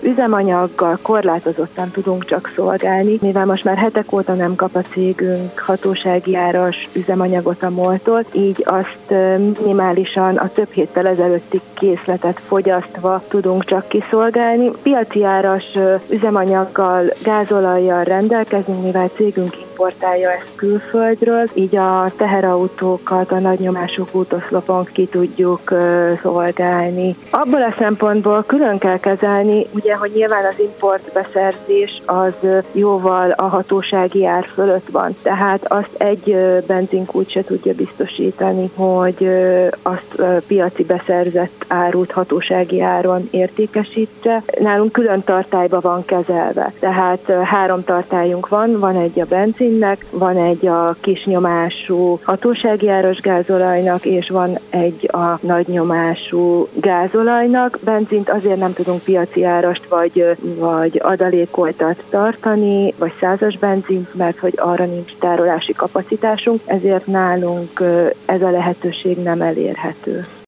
üzemanyaggal korlátozottan tudunk csak szolgálni, mivel most már hetek óta nem kap a cégünk hatósági áras üzemanyagot a MOL-tól, így azt minimálisan a több héttel ezelőtti készletet fogyasztva tudunk csak kiszolgálni. Piaci áras üzemanyaggal, gázolajjal rendelkezünk, mivel cégünk importálja ezt külföldről, így a teherautókat a nagynyomású útoszlopon ki tudjuk szolgálni. Abból a szempontból külön kell kezelni, ugye, hogy nyilván az importbeszerzés az jóval a hatósági ár fölött van, tehát azt egy benzinkút se tudja biztosítani, hogy azt piaci beszerzett árut hatósági áron értékesítse. Nálunk külön tartályba van kezelve, tehát 3 tartályunk van egy a benzinnek, van egy a kisnyomású hatósági áras gázolajnak, és van egy a nagynyomású gázolajnak. Benzint azért nem tudunk piaci árast vagy adalékoltat tartani, vagy 100-as benzint, mert hogy arra nincs tárolási kapacitásunk, ezért nálunk ez a lehetőség nem elérhető.